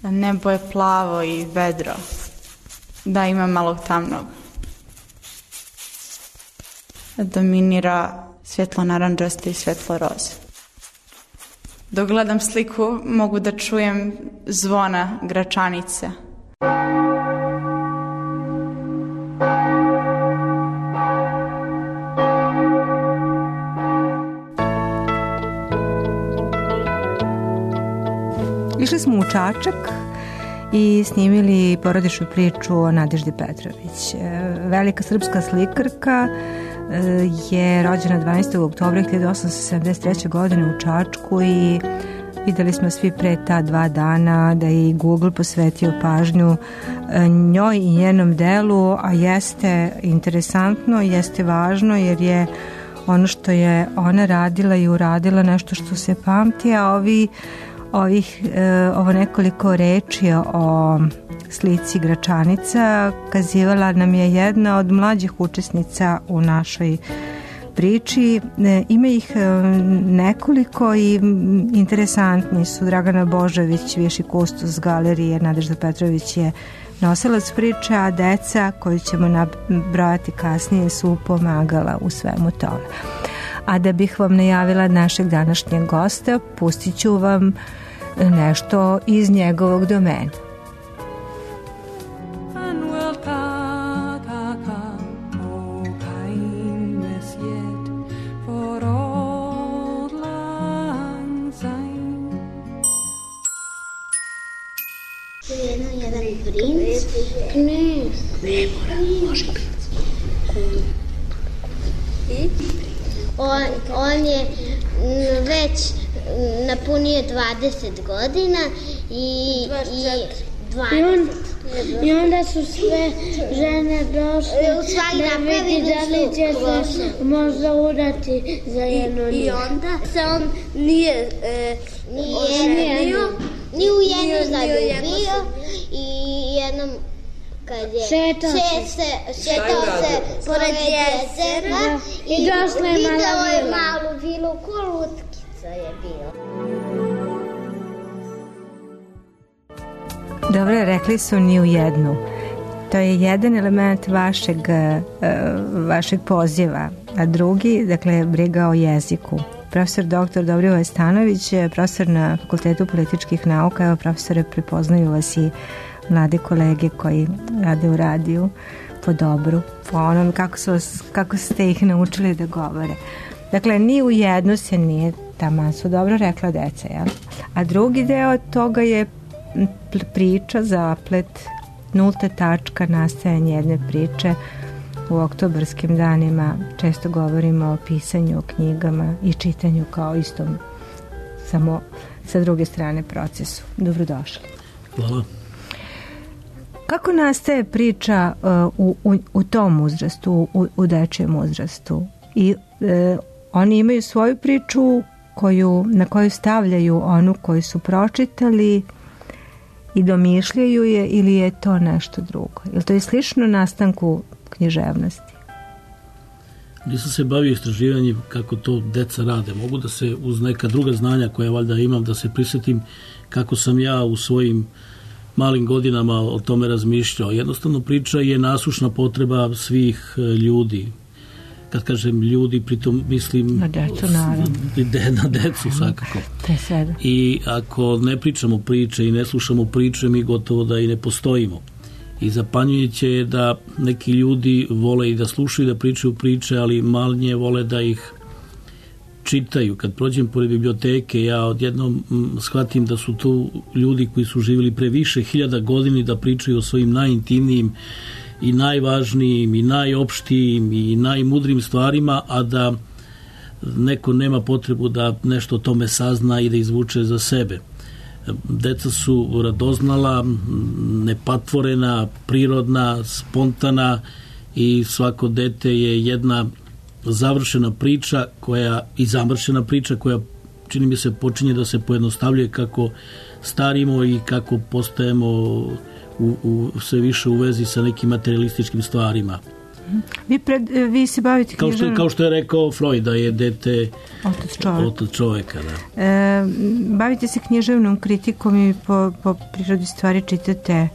Nebo je plavo i vedro. Da, ima malo tamnog. Dominira svjetlo naranđaste i svjetlo roze. Dok gledam sliku mogu da čujem zvona Gračanice. Išli smo u Čačak i snimili porodičnu priču o Nadeždi Petrović. Velika srpska slikarka je rođena 12. oktobra 1873. godine u Čačku i videli smo svi pre ta 2 dana da je Google posvetio pažnju njoj i njenom delu, a jeste interesantno, jeste važno jer je ono što je ona radila i uradila nešto što se pamti, a ovo nekoliko reči o slici Gračanica kazivala nam je jedna od mlađih učesnica u našoj priči. Ima ih nekoliko i interesantni su. Dragana Božović, viši kustos galerije, Nadežda Petrović je nosilac priče, a deca koju ćemo nabrojati kasnije su pomagala u svemu tome. A da bih vam najavila našeg današnjeg gosta, pustit ću vam nešto iz njegovog domena. Jedan princ? Ne mora, može princ. On je već napunio 20 godina i 20. I onda su sve žene došle da vidi da li će se možda udati za jedno njih. I onda se on nije ni u jednu zaljubio i jednom kad je šetao se pored jezera i video je malu vilu, ko lutkica je bio. Dobro, rekli su ni u jednu. To je jedan element vašeg poziva, a drugi, dakle, briga o jeziku. Profesor dr. Dobrivoje Stanović, profesor na Fakultetu političkih nauka. Evo, profesore, prepoznaju vas i mlade kolege koji rade u radiju po dobru, po onom kako ste ih naučili da govore. Dakle, ni u jednu se nije, taman su dobro rekla deca, jel? A drugi deo toga je priča, zaplet, nulta tačka nastajanja jedne priče. U oktobarskim danima često govorimo o pisanju, o knjigama i čitanju kao istom, samo sa druge strane procesu. Dobrodošli. Hvala. Kako nastaje priča u tom uzrastu, u dečijem uzrastu? I oni imaju svoju priču na koju stavljaju onu koju su pročitali i domišljaju je, ili je to nešto drugo? Je li to je slično nastanku književnosti? Nisam se bavio istraživanjem kako to deca rade. Mogu da se uz neka druga znanja koja valjda imam da se prisjetim kako sam ja u svojim malim godinama o tome razmišljao. Jednostavno priča je nasušna potreba svih ljudi. Kad kažem ljudi, pritom mislim na decu, naravno. Na decu svakako. I ako ne pričamo priče i ne slušamo priče, mi gotovo da i ne postojimo. I zapanjujuće je da neki ljudi vole i da slušaju, da pričaju priče, ali manje vole da ih čitaju. Kad prođem pored biblioteke, ja odjednom shvatim da su tu ljudi koji su živjeli pre više 1000 godina da pričaju o svojim najintimnijim i najvažnijim i najopštijim i najmudrijim stvarima, a da neko nema potrebu da nešto o tome sazna i da izvuče za sebe. Deca su radoznala, nepatvorena, prirodna, spontana i svako dete je jedna završena priča i zamršena priča koja, čini mi se, počinje da se pojednostavljuje kako starimo i kako postajemo sve više u vezi sa nekim materialističkim stvarima. Vi se bavite književnom... Kao što je rekao Freud, da je dete otac čoveka. Da. Bavite se književnom kritikom i po prirodi stvari čitate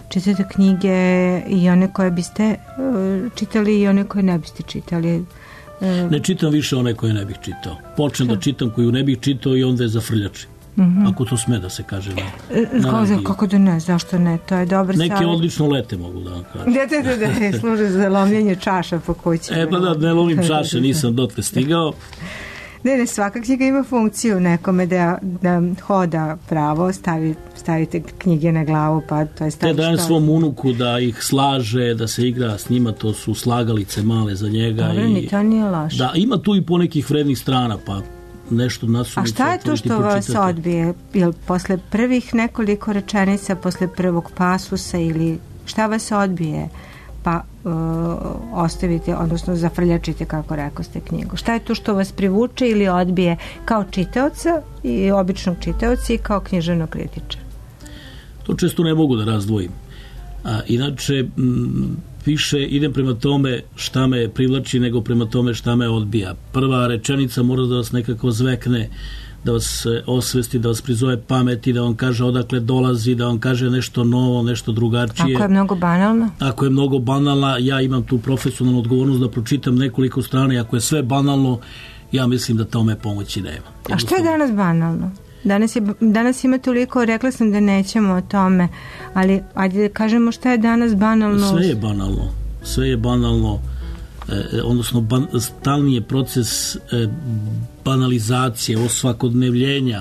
knjige i one koje biste čitali i one koje ne biste čitali. Ne čitam više one koje ne bih čitao. Počnem da čitam koju ne bih čitao i onda je zafrljači. Ako to sme da se kaže na kako da ne, zašto ne, to je dobar savjet. Neke odlično lete, mogu da vam kažem. Da, služe za lomljenje čaša po kući. Pa da, ne lomim čaše, nisam dotle stigao. Ne, svaka knjiga ima funkciju nekome da hoda pravo, stavite knjige na glavu, pa to je stavno. Dajem svom unuku da ih slaže, da se igra s njima, to su slagalice male za njega. Dobro, ni to nije loše. Da, ima tu i ponekih vrednih strana, pa nešto nasumice. A šta je to što vas odbije? Jel posle prvih nekoliko rečenica, posle prvog pasusa ili šta vas odbije? Pa ostavite, odnosno zafrljačite, kako rekao ste, knjigu. Šta je to što vas privuče ili odbije kao čitaoca i običnog čitaoca i kao književnog kritičara? To često ne mogu da razdvojim. Inače, više idem prema tome šta me privlači nego prema tome šta me odbija. Prva rečenica mora da vas nekako zvekne, da vas osvesti, da vas prizove pameti, da vam kaže odakle dolazi, da vam kaže nešto novo, nešto drugačije. Ako je mnogo banalno? Ako je mnogo banalna, ja imam tu profesionalnu odgovornost da pročitam nekoliko strana. Ako je sve banalno, ja mislim da tome pomoći nema. A što je danas banalno? Danas ima toliko, rekla sam da nećemo o tome, ali ajde da kažemo šta je danas banalno. Sve je banalno, odnosno stalni je proces banalizacije, osvakodnevljenja.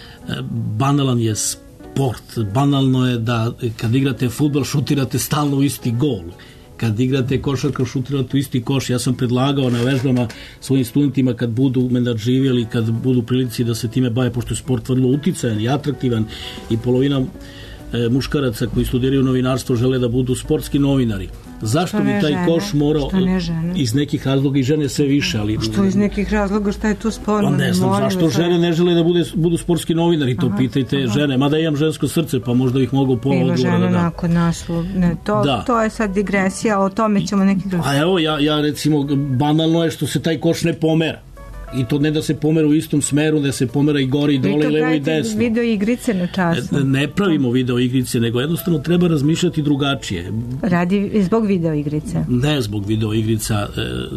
Banalan je sport, banalno je da kad igrate fudbal šutirate stalno u isti gol. Kad igrate košarku, šutirate u isti koš. Ja sam predlagao na vežbama svojim studentima kad budu nadživjeli, kad budu prilici da se time bave, pošto je sport vrlo uticajan i atraktivan i polovina muškaraca koji studiraju novinarstvo žele da budu sportski novinari. Zašto bi taj koš morao iz nekih razloga i žene sve više, ali što iz nekih razloga, šta je tu sporno? Ne znam zašto žene ne žele da budu sportski novinari, to pitajte žene, mada imam žensko srce, pa možda bih mogao pola odgovora da dam. Ima žena nakon naslov, to je sad digresija, o tome ćemo neki drugi. A evo, ja recimo, banalno je što se taj koš ne pomera. I to ne da se pomera u istom smeru, da se pomera i gore i dole, i levo i desno. Video igrice na času. Ne pravimo video igrice, nego jednostavno treba razmišljati drugačije. Radi zbog video igrice? Ne zbog video igrica.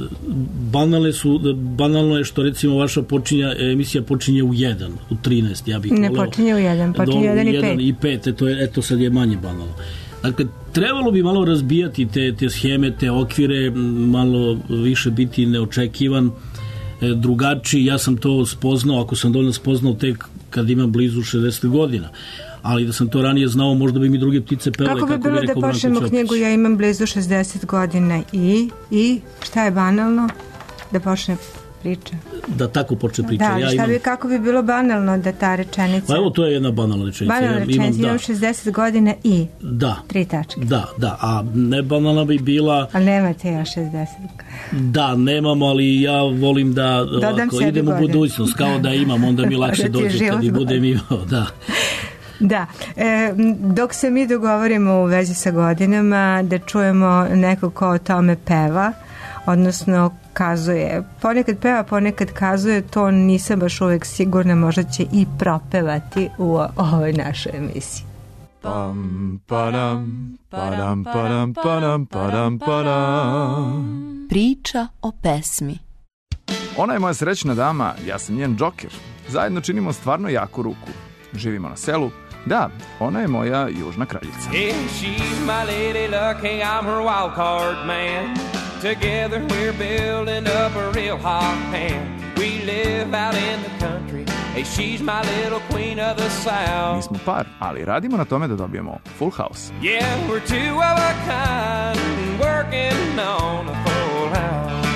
Banalno je što recimo vaša emisija počinje u 1, u 13, ja bih voleo. Ne počinje u 1, počinje u 1 i 5. Eto sad je manje banalno. Dakle, trebalo bi malo razbijati te sheme, te okvire, malo više biti neočekivan, drugačiji. Ja sam to spoznao, ako sam dovoljno spoznao, tek kad imam blizu 60 godina. Ali da sam to ranije znao, možda bi mi druge ptice pele. Kako bi bilo da počnemo knjigu Ja imam blizu 60 godina i šta je banalno? Da počne priča. Da tako počne priča. Da, kako bi bilo banalno da ta rečenica... Pa evo, to je jedna banalna rečenica. Banalna rečenica, imam 60 godina i... Da. 3 tačke. Da, a ne banalna bi bila... Ali nemate ja 60. Da, nemamo, ali ja volim da idem u budućnost, kao da imam, onda mi lakše dođe kad i budem imao, da. Da, dok se mi dogovorimo u vezi sa godinama, da čujemo nekog ko o tome peva, odnosno kazuje. Ponekad peva, ponekad kazuje, to nisam baš uvek sigurna, možda će i propevati u ovoj našoj emisiji. Pam, padam, padam, padam, padam, padam, padam. Priča o pesmi. Ona je moja srećna dama, ja sam njen džoker. Zajedno činimo stvarno jaku ruku. Živimo na selu. Da, ona je moja južna kraljica. Yeah, she's my lady luck, hey, I'm her wild card man. Together we're building up a real hot pan. We live out in the country. Hey, she's my little queen of the south. Nismo par, ali radimo na tome da dobijemo full house. Yeah, we're two of a kind, working on a full house.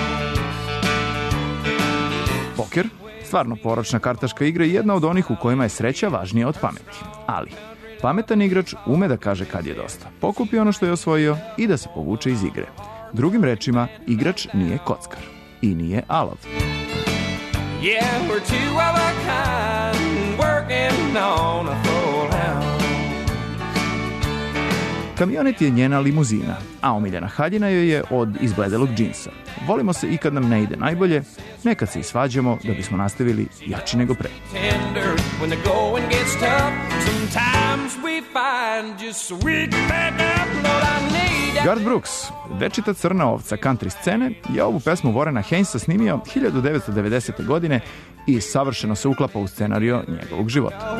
Poker, stvarno poročna kartaška igra i jedna od onih u kojima je sreća važnija od pameti. Ali, pametan igrač ume da kaže kad je dosta. Pokupi ono što je osvojio i da se povuče iz igre. Drugim rečima, igrač nije kockar i nije alav. Yeah, we're two of a kind, working on a full house. Kamionet je njena limuzina, a omiljena haljina joj je od izbledelog džinsa. Volimo se i kad nam ne ide najbolje, nekad se i svađamo da bismo nastavili jači nego pre. Garth Brooks, večita crna ovca country scene, je ovu pesmu Warrena Hainesa snimio 1990. godine i savršeno se uklapa u scenario njegovog života.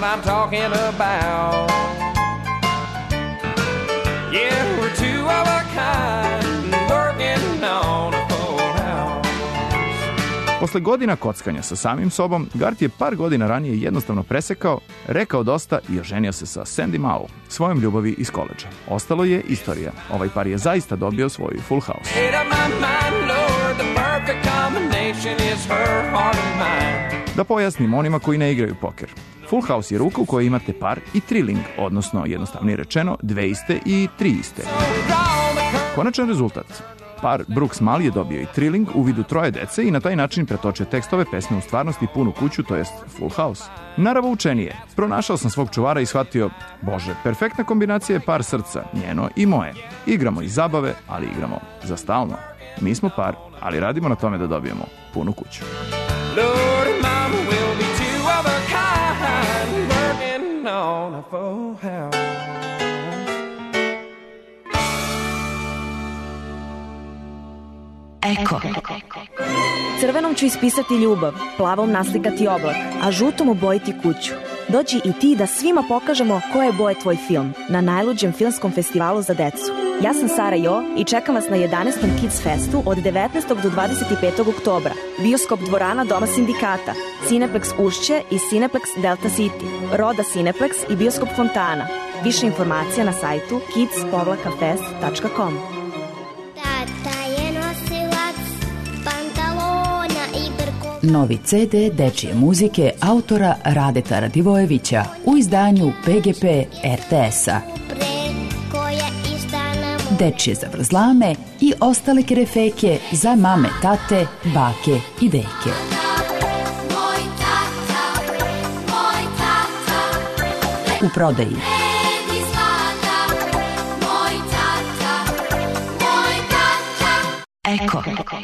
Posle godina kockanja sa samim sobom, Garth je par godina ranije jednostavno presekao, rekao dosta i oženio se sa Sandy Mao, svojom ljubavi iz koledža. Ostalo je istorija. Ovaj par je zaista dobio svoj Full House. Da pojasnim onima koji ne igraju poker. Full House je ruka u kojoj imate par i triling, odnosno jednostavnije rečeno, dve iste i tri iste. Konačan rezultat. Par Brooks Mali je dobio i triling u vidu troje dece i na taj način pretočio tekstove pesme u stvarnost i punu kuću, to jest Full House. Naravo učenije. Pronašao sam svog čuvara i shvatio, bože, perfektna kombinacija je par srca, njeno i moje. Igramo iz zabave, ali igramo za stalno. Mi smo par, ali radimo na tome da dobijemo punu kuću. Lord and Mama will be two of a kind, working on a full house. Eko. Crvenom ću ispisati ljubav, plavom naslikati oblak, a žutom obojiti kuću. Dođi i ti da svima pokažemo koje boje tvoj film na najluđem filmskom festivalu za decu. Ja sam Sara Jo i čekam vas na 11. Kids Festu od 19. do 25. oktobra. Bioskop dvorana Doma sindikata, Cineplex Ušće i Cineplex Delta City, Roda Cineplex i Bioskop Fontana. Više informacija na sajtu kids-fest.com. Novi CD dečije muzike autora Radeta Radivojevića u izdanju PGP RTS-a. Dečije zavrzlame i ostale kerefeke za mame, tate, bake i deke. U prodaji. Eko.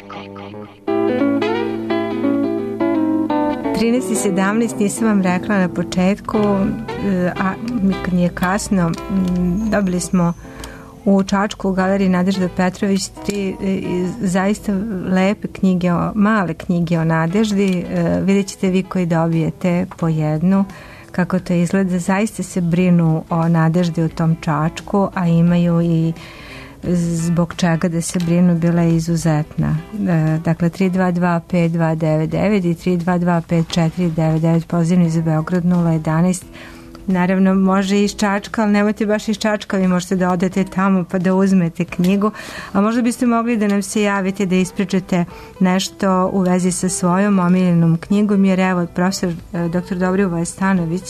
13.17 nisam vam rekla na početku, a nikad nije kasno, dobili smo u Čačku u galeriji Nadežda Petrović 3 zaista lepe knjige, male knjige o Nadeždi. Vidjet ćete vi koji dobijete po jednu kako to izgleda. Zaista se brinu o Nadeždi u tom Čačku, a imaju i zbog čega da se brinu, bila je izuzetna. Dakle, 322-5299 i 322-5499, pozivni za Beograd 011. Naravno, može iz Čačka, ali nemojte baš iz Čačka, vi možete da odete tamo pa da uzmete knjigu, a možda biste mogli da nam se javite da ispričate nešto u vezi sa svojom omiljenom knjigom, jer evo, profesor dr. Dobrivoje Stanović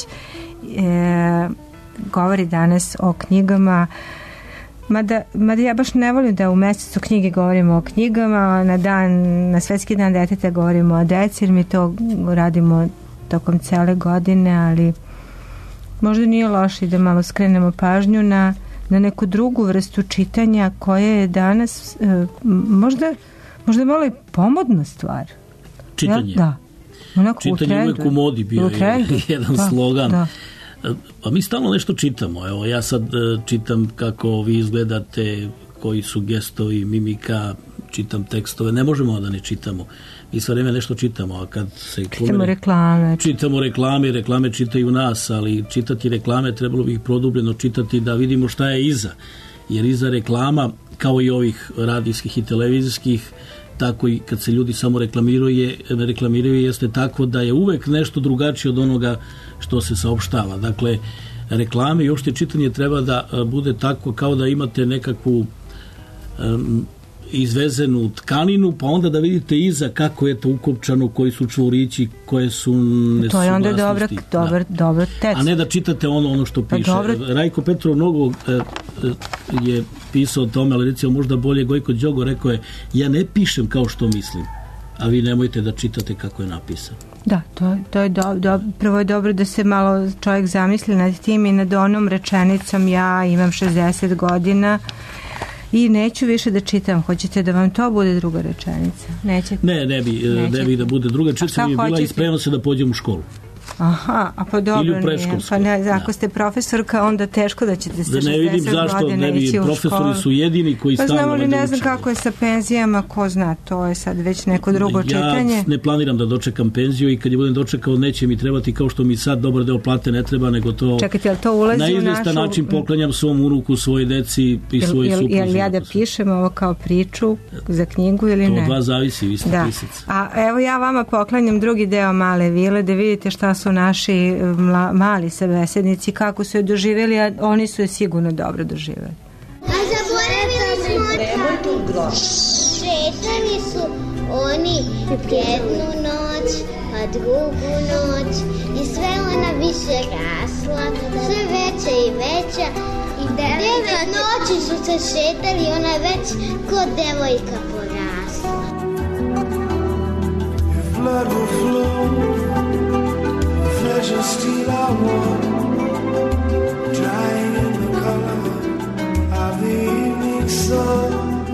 govori danas o knjigama. Mada ja baš ne volim da u mesecu knjige govorimo o knjigama, na Svetski dan deteta govorimo o deci, jer mi to radimo tokom cele godine, ali možda nije loše da malo skrenemo pažnju na neku drugu vrstu čitanja koja je danas možda malo i pomodna stvar. Čitanje. Da. Čitanje uvek u modi bio je jedan slogan. Da. Pa mi stalno nešto čitamo. Evo, ja sad čitam kako vi izgledate, koji su gestovi, mimika, čitam tekstove. Ne možemo da ne čitamo. Mi sve vreme nešto čitamo, a kad se... Čitamo reklame. Čitamo reklame, reklame čitaju nas, ali čitati reklame trebalo bi ih produbljeno čitati da vidimo šta je iza. Jer iza reklama, kao i ovih radijskih i televizijskih, tako i kad se ljudi samo reklamiraju, jeste tako da je uvek nešto drugačije od onoga što se saopštava. Dakle, reklame i uopšte čitanje treba da bude tako kao da imate nekakvu izvezenu tkaninu, pa onda da vidite iza kako je to ukopčano, koji su čvorići, koje su nesuglasnosti. To je onda dobar tekst. A ne da čitate ono što piše. Rajko Petrov mnogo je pisao o tome, ali recimo možda bolje Gojko Đogo rekao je, ja ne pišem kao što mislim, a vi nemojte da čitate kako je napisano. Da, to je prvo je dobro da se malo čovjek zamisli nad tim i nad onom rečenicom ja imam 60 godina i neću više da čitam. Hoćete da vam to bude druga rečenica? Nećete? Ne bi da bude druga rečenica, mi je bila i spremno se da pođem u školu. Aha, a pa dobro nije. Pa ne, ako ste profesorka, onda teško da ćete se 60 godina da ne vidim zašto ne bi, profesori su jedini koji stalno znamo da ne znam kako je sa penzijama, ko zna, to je sad već neko drugo čitanje. Ja ne planiram da dočekam penziju i kad je budem dočekao neće mi trebati kao što mi sad dobar deo plate ne treba, nego to, čekajte, jel to ulazi na izvestan način poklanjam svom unuku, svoje deci i svoje supruzi. Jel ja da pišem ovo kao priču za knjigu ili ne? To od vas zavisi, vi ste pisac. A evo ja vama poklanjam drugi deo Male vile da vidite šta su naši mali sabesednici, kako su je doživjeli, a oni su je sigurno dobro doživjeli. A zaboravili smo šetali su oni jednu noć, pa drugu noć i sve ona više rasla, sve veća i veća i 9 noći su se šetali, ona je već kod devojka porasla. Pleasure still I want, drying in the color of the evening sun.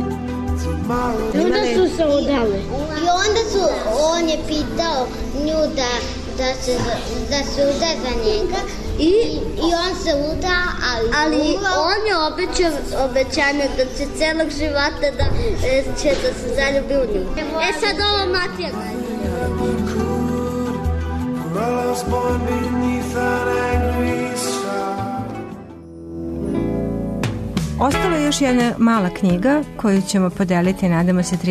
I onda su se udali. I onda on je pitao nju da se uda za njega i on se uda, ali on je obećanje da će celog života da će da se zaljubi u nju. Sad ovo Matija gleda. Ostala je još jedna mala knjiga koju ćemo podeliti, nadamo se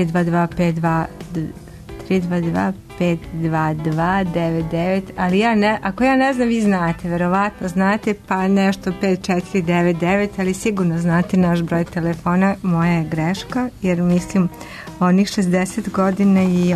322-522-522-99, ali ako ja ne znam, vi znate, verovatno znate, pa nešto 5499, ali sigurno znate naš broj telefona. Moja je greška, jer mislim onih 60 godina i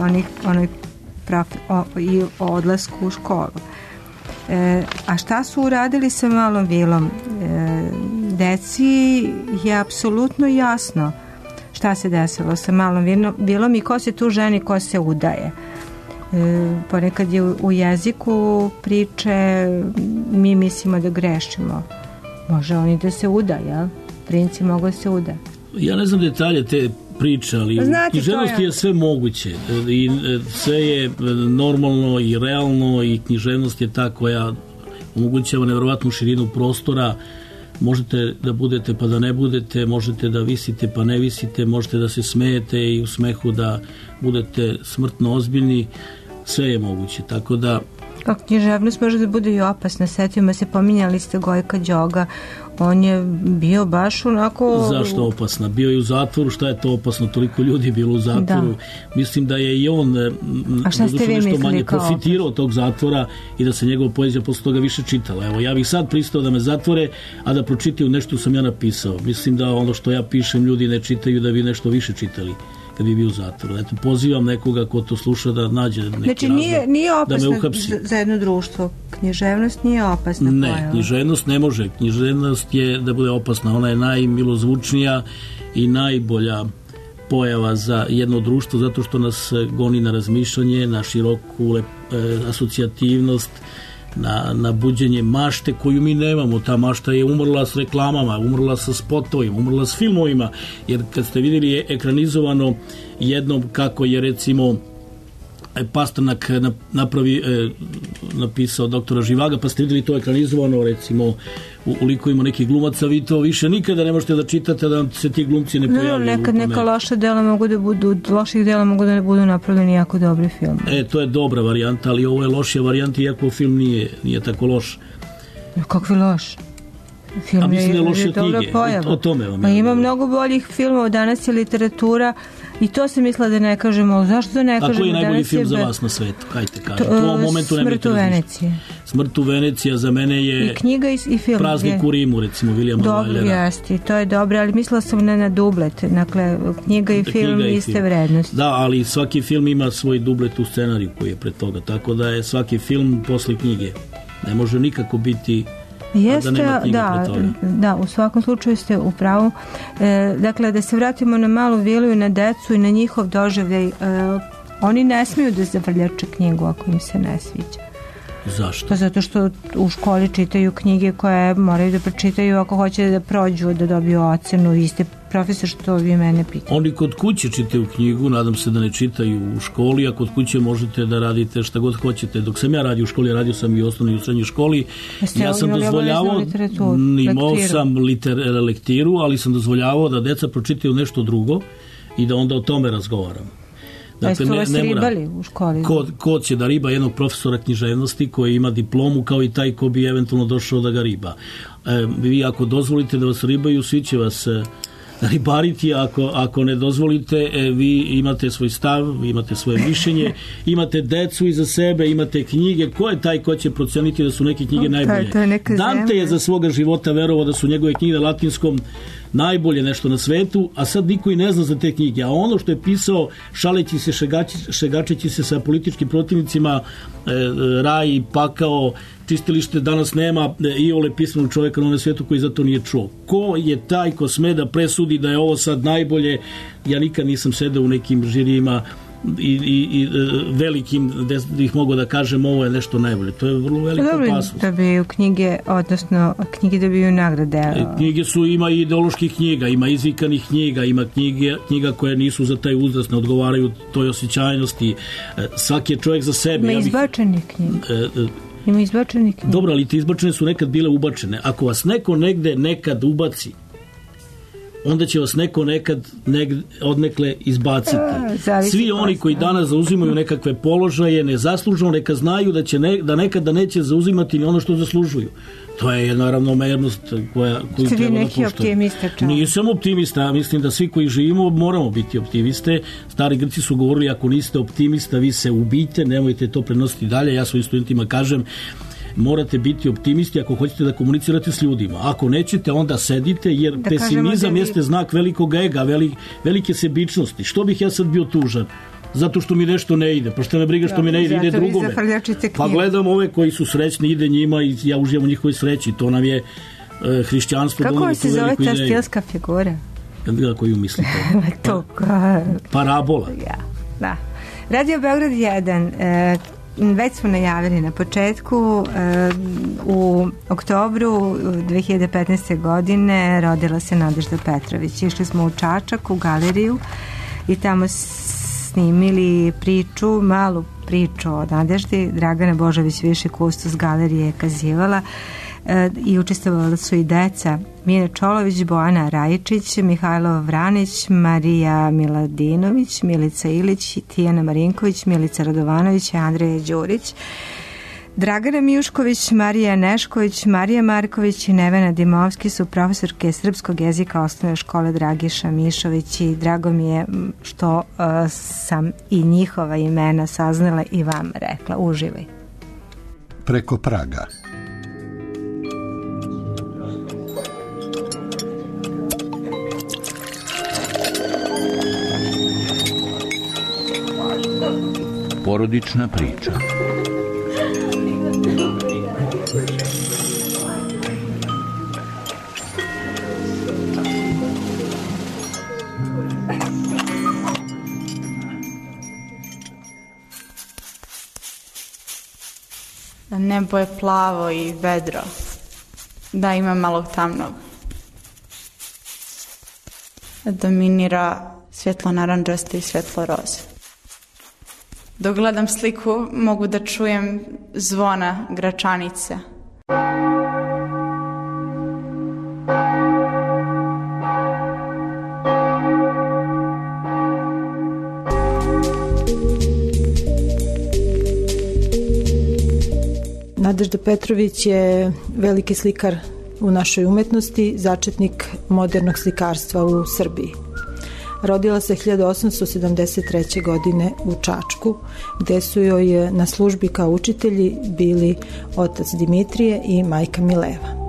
i o odlasku u školu. A šta su uradili sa Malom vilom? Deci je apsolutno jasno šta se desilo sa Malom vilom i ko se tu ženi, ko se udaje. Ponekad je u jeziku priče mi mislimo da grešimo. Može oni da se udaje, princi mogu da se udaje. Ja ne znam detalje te priče, ali u književnosti je sve moguće i sve je normalno i realno i književnost je ta koja omogućava nevjerovatnu širinu prostora. Možete da budete pa da ne budete, možete da visite pa ne visite, možete da se smejete i u smehu da budete smrtno ozbiljni, sve je moguće, tako da književnost može da bude i opasna. Sjetimo se, pominjali ste Gojka Đoga, on je bio baš onako... Zašto opasna? Bio je u zatvoru, šta je to opasno? Toliko ljudi je bilo u zatvoru. Da. Mislim da je i on nešto manje profitirao od tog zatvora i da se njegova poezija posle toga više čitala. Evo, ja bih sad pristao da me zatvore, a da pročitaju nešto sam ja napisao. Mislim da ono što ja pišem ljudi ne čitaju, da bi nešto više čitali kad bi bio u zatvoru. Eto, pozivam nekoga ko to sluša da nađe neki razlog nije opasna da me uhapsi. Za jedno društvo. Književnost nije opasna pojava. Ne, književnost ne može. Književnost je da bude opasna. Ona je najmilozvučnija i najbolja pojava za jedno društvo zato što nas goni na razmišljanje, na široku asocijativnost, na buđenje mašte koju mi nemamo. Ta mašta je umrla s reklamama, umrla sa spotovima, umrla s filmovima, jer kad ste vidjeli je ekranizovano jednom kako je recimo Pasternak napisao doktora Živaga, pa ste vidjeli to ekranizovano recimo u likovima nekih glumaca, vi to više nikada ne možete da čitate da se ti glumci ne pojavljaju. Nekad neka loša dela mogu da budu, loših dela mogu da ne budu napravljeni jako dobri film. To je dobra varijanta, ali ovo je lošija varijanta, iako film nije tako loš. Kakvi loš? Film mislim da je lošija knjige, o tome vam je. Ima mnogo boljih filmova, danas je literatura i to se misla da ne kažemo, zašto da ne kažemo? A koji je najbolji film za vas na svetu? Hajte kažete. U ovom momentu Smrt u Veneciji. Smrt u Venecija za mene je i knjiga i film. Praznik u Rimu, recimo, Vilijama Valjera. Dobro, jeste, to je dobro, ali mislila sam na dublet. Dakle, knjiga i film iste vrednosti. Da, ali svaki film ima svoj dublet u scenariju koji je pred toga, tako da je svaki film posle knjige. Ne može nikako biti Jeste, da, u svakom slučaju ste u pravu. Dakle, da se vratimo na Malu vilu i na decu i na njihov doživljaj. Oni ne smiju da zavrljače knjigu ako im se ne sviđa. Zašto? Pa zato što u školi čitaju knjige koje moraju da pročitaju ako hoće da prođu, da dobiju ocenu. Vi ste profesor, što vi mene pitate. Oni kod kuće čitaju knjigu, nadam se da ne čitaju u školi, a kod kuće možete da radite šta god hoćete. Dok sam ja radio u školi, radio sam i u osnovnoj i u srednjoj školi. Ja sam dozvoljavao, imao sam lektiru, ali sam dozvoljavao da deca pročitaju nešto drugo i da onda o tome razgovaram. Dakle, ne, ne ribali u školi? Ko će da riba jednog profesora književnosti koji ima diplomu kao i taj ko bi eventualno došao da ga riba. Vi ako dozvolite da vas ribaju, svi će vas ribariti, ako ne dozvolite, vi imate svoj stav, vi imate svoje mišljenje, imate decu iza sebe, imate knjige. Ko je taj ko će proceniti da su neke knjige najbolje? Dante je za svoga života verovao da su njegove knjige na latinskom najbolje nešto na svetu, a sad niko i ne zna za te knjige. A ono što je pisao, šaleći se, šegačeći se sa političkim protivnicima, raj i pakao, čistilište, danas nema iole pismenog čoveka na ovom svijetu koji za to nije čuo. Ko je taj ko sme da presudi da je ovo sad najbolje? Ja nikad nisam sedeo u nekim žirijima i velikim da ih mogu da kažem ovo je nešto najbolje. To je vrlo velika opasnost. Da bi u knjige, odnosno knjige dobiju nagrade. Knjige su, ima i ideoloških knjiga, ima izvikanih knjiga, ima knjiga koje nisu za taj uzrast, ne odgovaraju toj osjećajnosti. Svaki je čovjek za sebe. Ima izbačenih knjiga. Ima izbačenih knjiga. Dobro, ali te izbačene su nekad bile ubačene. Ako vas neko negde nekad ubaci, onda će vas neko nekad odnekle izbaciti. Svi oni koji danas zauzimaju nekakve položaje nezasluženo, neka znaju da nekada neće zauzimati ni ono što zaslužuju. To je jedna ravnomernost koju ste treba da poštujemo. Optimista, nisam optimista, mislim da svi koji živimo moramo biti optimiste. Stari Grci su govorili, ako niste optimista, vi se ubijte, nemojte to prenositi dalje. Ja svojim studentima kažem, morate biti optimisti ako hoćete da komunicirate s ljudima. Ako nećete, onda sedite, jer da pesimizam jeste znak velikog ega, velike sebičnosti. Što bih ja sad bio tužan? Zato što mi nešto ne ide. Pa što me briga što mi ne ide, ide drugome. Pa gledam ove koji su srećni, ide njima i ja uživam u njihovoj sreći. To nam je hrišćanstvo. Kako se zove ta stilska figura? Koju mislite? Parabola. Da. Radio Beograd 1. Već smo najavili na početku, u oktobru 2015. godine rodila se Nadežda Petrović. Išli smo u Čačak, u galeriju i tamo snimili malu priču o Nadeždi. Dragana Božović, viši kustos galerije, je kazivala i učestvovala su i deca Mine Čolović, Bojana Rajičić, Mihajlo Vranić, Marija Miladinović, Milica Ilić, Tijana Marinković, Milica Radovanović i Andreja Đurić. Dragana Mijušković, Marija Nešković, Marija Marković i Nevena Dimovski su profesorke srpskog jezika osnovne škole Dragiša Mišović i drago mi je što sam i njihova imena saznala i vam rekla. Uživaj. Preko praga. Porodična priča. Nebo je plavo i vedro. Da, ima malo tamnog. Dominira svjetlo naranđaste i svjetlo roze. Dok gledam sliku, mogu da čujem zvona Gračanice. Nadežda Petrović je veliki slikar u našoj umetnosti, začetnik modernog slikarstva u Srbiji. Rodila se 1873. godine u Čačku, gde su joj na službi kao učitelji bili otac Dimitrije i majka Mileva.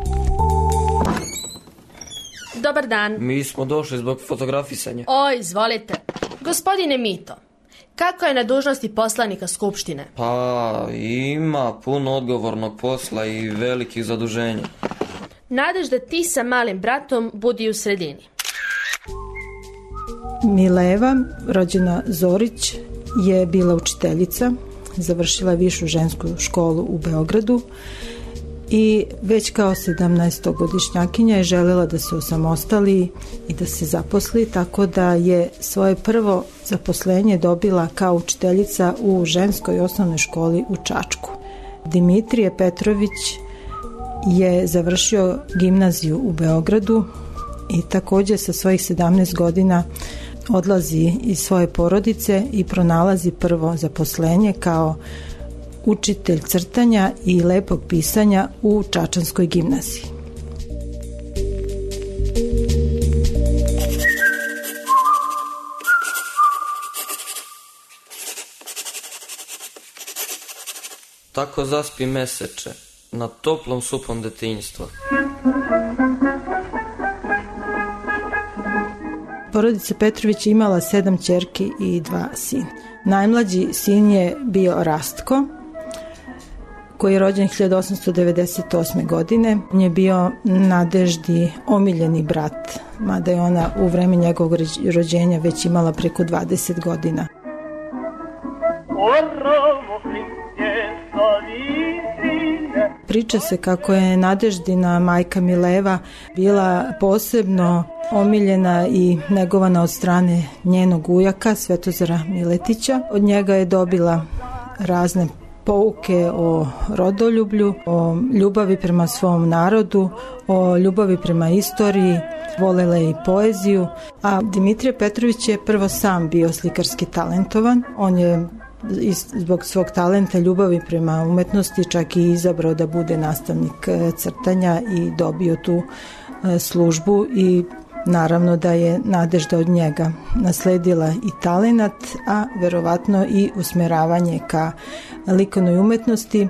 Dobar dan. Mi smo došli zbog fotografisanja. Izvolite. Gospodine Mito, kako je na dužnosti poslanika Skupštine? Pa, ima puno odgovornog posla i velikih zaduženja. Nadežda ti sa malim bratom budi u sredini. Mileva, rođena Zorić, je bila učiteljica, završila višu žensku školu u Beogradu i već kao 17-godišnjakinja je želela da se osamostali i da se zaposli, tako da je svoje prvo zaposlenje dobila kao učiteljica u ženskoj osnovnoj školi u Čačku. Dimitrije Petrović je završio gimnaziju u Beogradu i takođe sa svojih 17 godina odlazi iz svoje porodice i pronalazi prvo zaposlenje kao učitelj crtanja i lepog pisanja u Čačanskoj gimnaziji. Tako zaspi meseče na toplom supom detinjstva. Porodica Petrović imala 7 ćerki i 2 sina. Najmlađi sin je bio Rastko, koji je rođen 1898. godine. On je bio Nadeždi omiljeni brat, mada je ona u vreme njegovog rođenja već imala preko 20 godina. Priča se kako je Nadeždina majka Mileva bila posebno omiljena i negovana od strane njenog ujaka Svetozara Miletića. Od njega je dobila razne pouke o rodoljublju, o ljubavi prema svom narodu, o ljubavi prema istoriji, volela je i poeziju, a Dimitrije Petrović je prvo sam bio slikarski talentovan. On je zbog svog talenta, ljubavi prema umetnosti čak i izabrao da bude nastavnik crtanja i dobio tu službu i naravno da je Nadežda od njega nasledila i talenat, a verovatno i usmeravanje ka likovnoj umetnosti.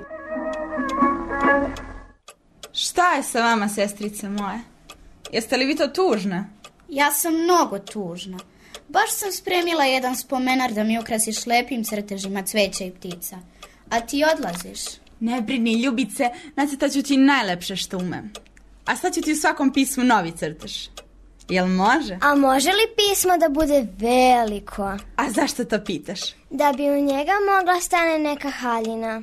Šta je sa vama, sestrice moje? Jeste li vi to tužna? Ja sam mnogo tužna. Baš sam spremila jedan spomenar da mi ukrasiš lepim crtežima cveća i ptica. A ti odlaziš. Ne brini, ljubice, nacrtaću ti najlepše što umem. A sad ću ti u svakom pismu novi crtež. Jel može? A može li pismo da bude veliko? A zašto to pitaš? Da bi u njega mogla stane neka haljina.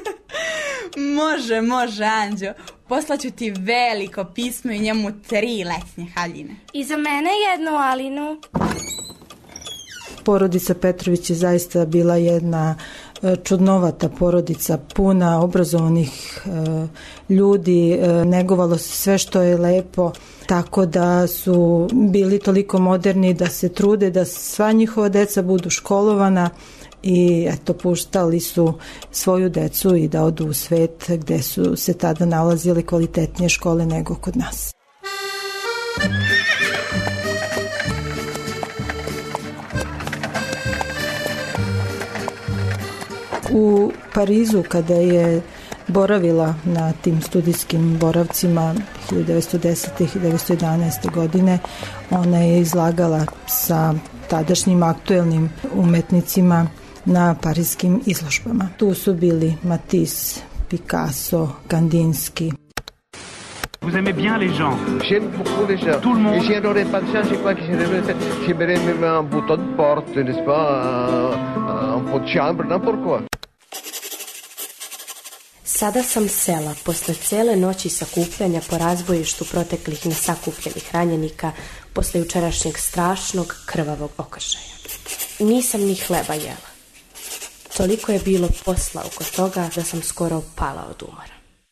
Može, Anđo. Poslaću ti veliko pismo i njemu 3 letnje haljine. I za mene jednu alinu. Porodica Petrović je zaista bila jedna čudnovata porodica, puna obrazovanih ljudi, negovalo se sve što je lepo, tako da su bili toliko moderni da se trude da sva njihova deca budu školovana i eto, puštali su svoju decu i da odu u svet gde su se tada nalazile kvalitetnije škole nego kod nas. U Parizu, kada je boravila na tim studijskim boravcima 1910. i 1911. godine, ona je izlagala sa tadašnjim aktuelnim umetnicima na parijskim izložbama. Tu su bili Matisse, Picasso, Kandinsky. Vous aimez bien les gens? J'aime beaucoup les gens. Tout le monde? Et j'y aurais pas de ça, je crois que j'aimerais même un bouton de porte, n'est-ce pas? Un pot de chambre, n'importe quoi. Sada sam sela, posle cele noći sakupljanja po razbojištu proteklih nesakupljenih ranjenika, posle jučerašnjeg strašnog krvavog okršaja. Nisam ni hleba jela. Toliko je bilo posla oko toga da sam skoro pala od umora.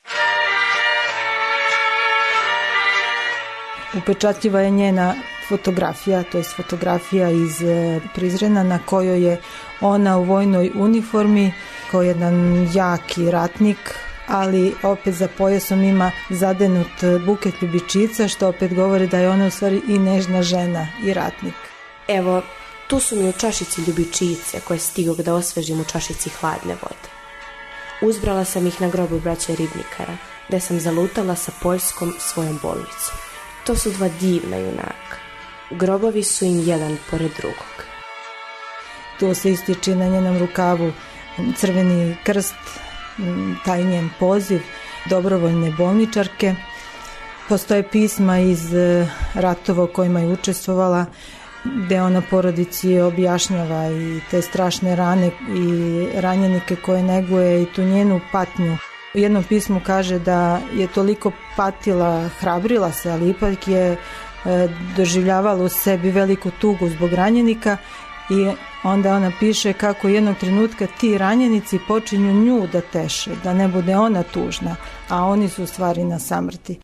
Upečatljiva je njena fotografija, to je fotografija iz Prizrena na kojoj je ona u vojnoj uniformi kao jedan jaki ratnik, ali opet za pojasom ima zadenut buket ljubičica, što opet govori da je ona u stvari i nežna žena i ratnik. Evo, tu su mi u čašici ljubičice koje stigog da osvežim u čašici hladne vode. Uzbrala sam ih na grobu braće Ribnikara, gde sam zalutala sa Poljskom svojom bolnicom. To su 2 divna junaka. Grobovi su im jedan pored drugog. Tu se ističe na njenom rukavu crveni krst, taj njen poziv dobrovoljne bolničarke. Postoje pisma iz ratova u kojima je učestvovala gde ona porodici objašnjava i te strašne rane i ranjenike koje neguje i tu njenu patnju. U jednom pismu kaže da je toliko patila, hrabrila se, ali ipak je doživljavala u sebi veliku tugu zbog ranjenika i onda ona piše kako jednog trenutka ti ranjenici počinju nju da teše, da ne bude ona tužna, a oni su u stvari na samrti.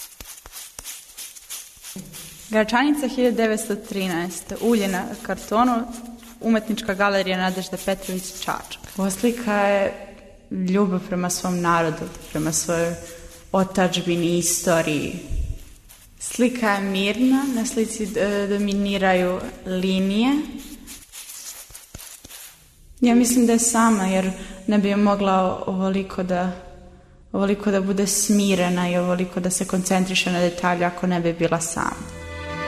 Gračanica 1913. Ulje na kartonu, umetnička galerija Nadežda Petrović Čačak. Ova slika je ljubav prema svom narodu, prema svojoj otadžbini, istoriji. Slika je mirna, na slici dominiraju linije. Ja mislim da je sama, jer ne bi mogla ovoliko da bude smirena i ovoliko da se koncentriše na detalje ako ne bi bila sama.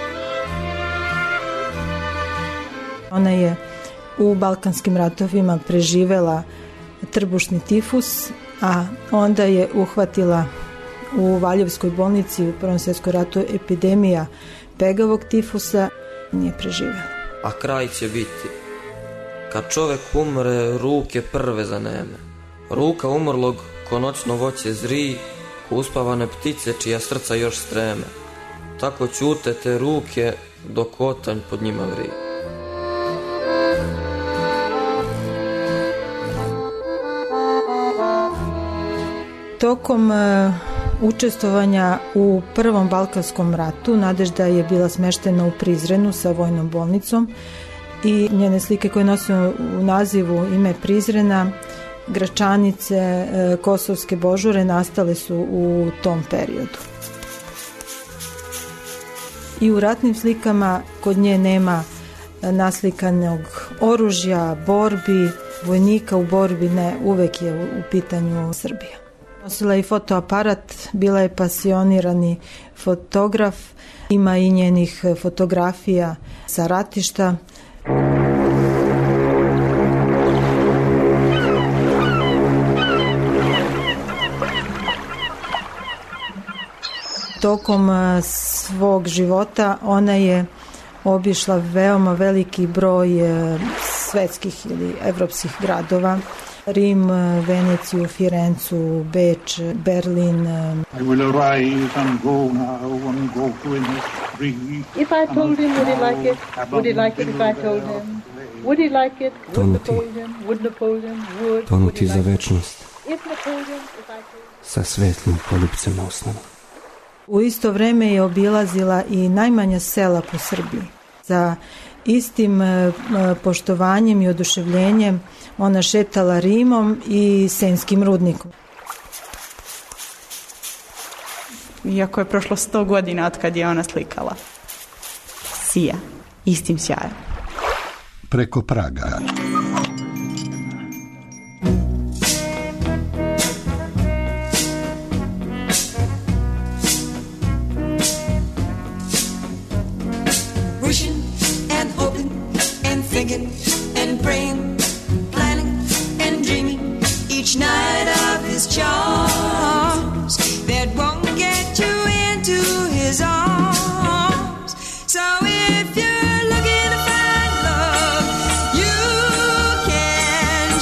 Ona je u Balkanskim ratovima preživela trbušni tifus, a onda je uhvatila u Valjevskoj bolnici u Prvom svjetskom ratu epidemija pegavog tifusa, nije preživela. A kraj će biti. Kad čovek umre, ruke prve zaneme. Ruka umrlog ko noćno voće zri, ko uspavane ptice čija srca još streme. Tako ćute te ruke dok otanj pod njima vri. Tokom učestvovanja u Prvom Balkanskom ratu Nadežda je bila smeštena u Prizrenu sa vojnom bolnicom i njene slike koje nose u nazivu ime Prizrena, Gračanice, Kosovske božure nastale su u tom periodu. I u ratnim slikama kod nje nema naslikanog oružja, borbi, vojnika u borbi, ne, uvek je u pitanju Srbija. Nosila je i fotoaparat, bila je pasionirani fotograf, ima i njenih fotografija sa ratišta. Tokom svog života ona je obišla veoma veliki broj svetskih ili evropskih gradova. Rim, Veneciju, Firencu, Beč, Berlin. I will arise and go now and go to in the street. If I told him, would he like it? Would he like it if I told him? Would he like it? Would Napoleon? Would Napoleon? Would? Tonuti za večnost. Sa svetlim poljupcem na usnama. U isto vreme je obilazila i najmanja sela po Srbiji. Za istim poštovanjem i oduševljenjem ona šetala Rimom i Senskim rudnikom. Iako je prošlo 100 godina od kad je ona slikala. Sija, istim sjajem. Preko praga. And praying, planning and dreaming each night of his charms that won't get you into his arms. So if you're looking to find love, you can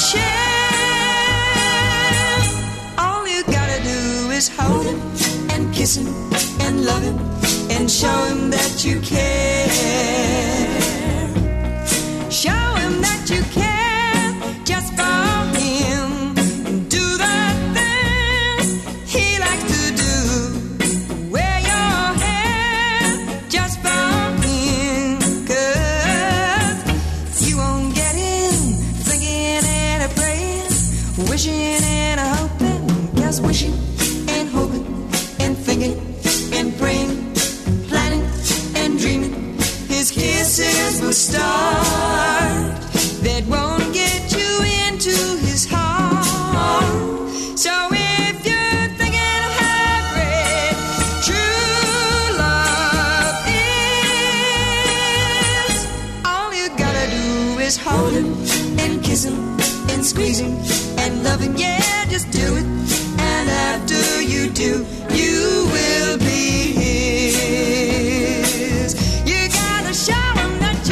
share. All you gotta do is hold him and kiss him and love him and show him that you care. Show him that you care just for him. Do the things he likes to do. Wear your hair just for him. 'Cause you won't get him thinking and a praying, wishing and a hoping, just wishing and hoping and thinking and praying, planning and dreaming. His kisses will start that won't get you into his heart. So if you're thinking of how great true love is, all you gotta do is hold him and kiss him and squeeze him and love him. Yeah, just do it. And after you do, you will be his. You gotta show him that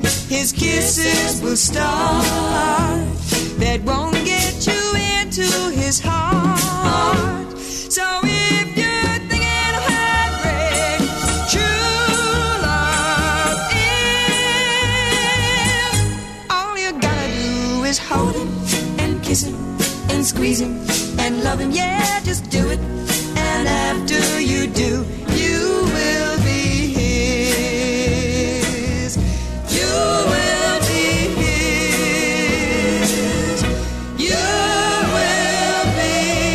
his kisses will start that won't get you into his heart. So if you're thinking of heartbreak, true love is. All you gotta do is hold him and kiss him and squeeze him and love him. Yeah, just do it. And after you do, you will be his. You will be his. You will be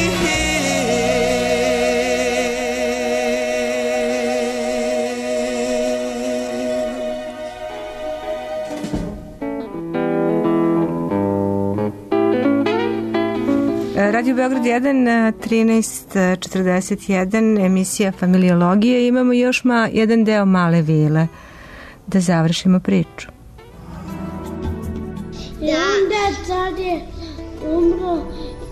Radio Beograd 1, 13:41, emisija Familiologije. Imamo još jedan deo Male vile da završimo priču. I onda tad je umro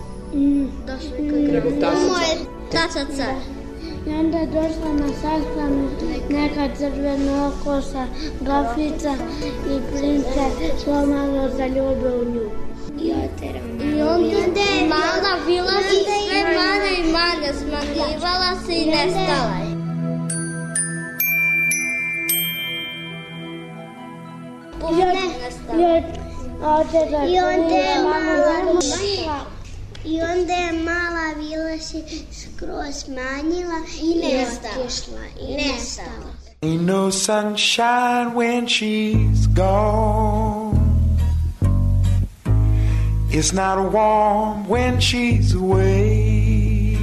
Moje taca car. I onda je došla na sahranu neka crvenokosa grafica i prince pomalo zaljube u nju. I onda je mala vila i sve mane i mane smanjivala se i nestala je. I onda je mala vila se skroz smanjila i nestala. Ain't no sunshine when she's gone. It's not warm when she's away.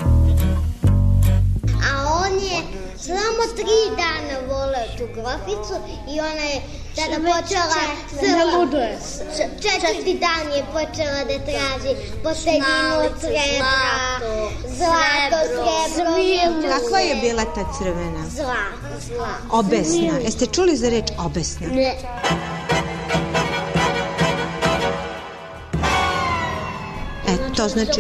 A on je samo 3 dana voleo tu groficu i ona je tada počela četvrti dan je počela da traži posteljinu od srebra, zlato, srebro. Kakva je bila ta crvena? Zla. Obesna. Jeste čuli za reč obesna? Ne. To znači...